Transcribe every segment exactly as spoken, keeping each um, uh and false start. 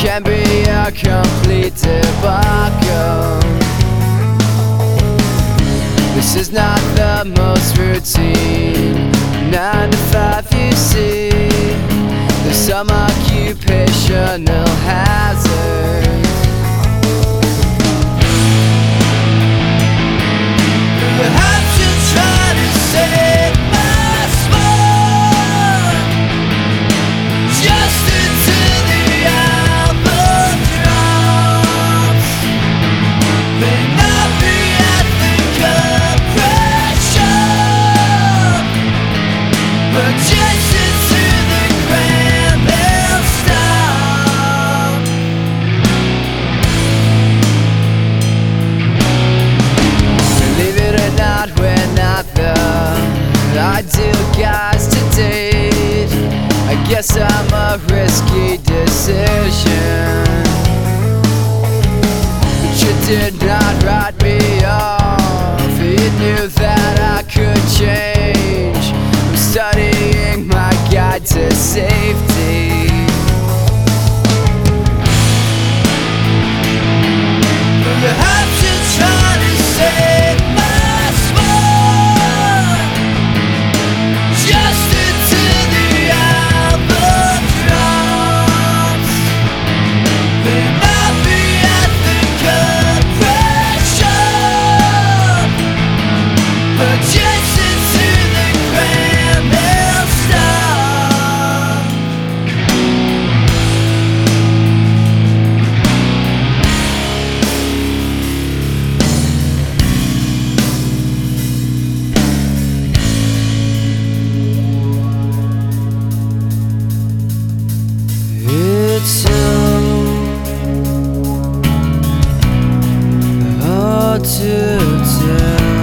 can be a complete debacle. This is not the most routine nine to five you see. There's some occupational hazards. Perhaps you're trying to save my sport just until the album drops. May not be at the compression, but just until the grand will stop. Believe it or not, we're not the ideal guys to date. I guess I'm a risky decision, but you did not write me off. You knew that I could change. I'm studying my guide to safety. Perhaps you're trying to save my sport just until the album drops. May not be at the compression, but just until the grand will stop. It's so hard to tell.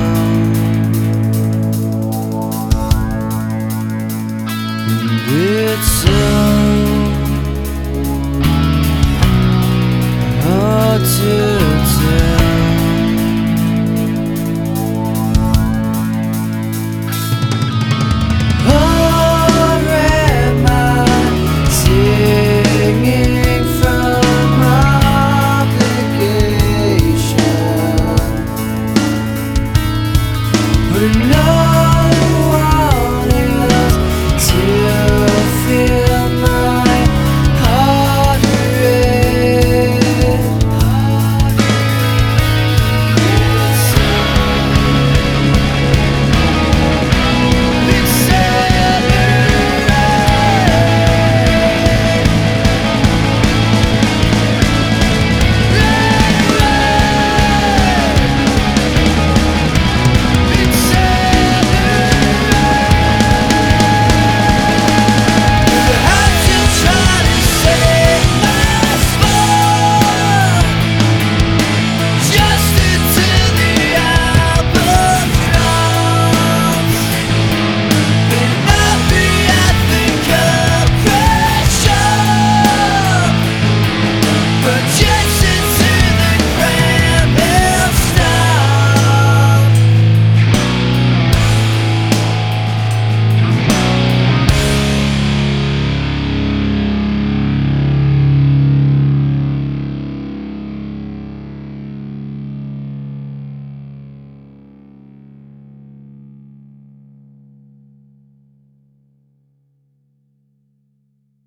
And it's so hard to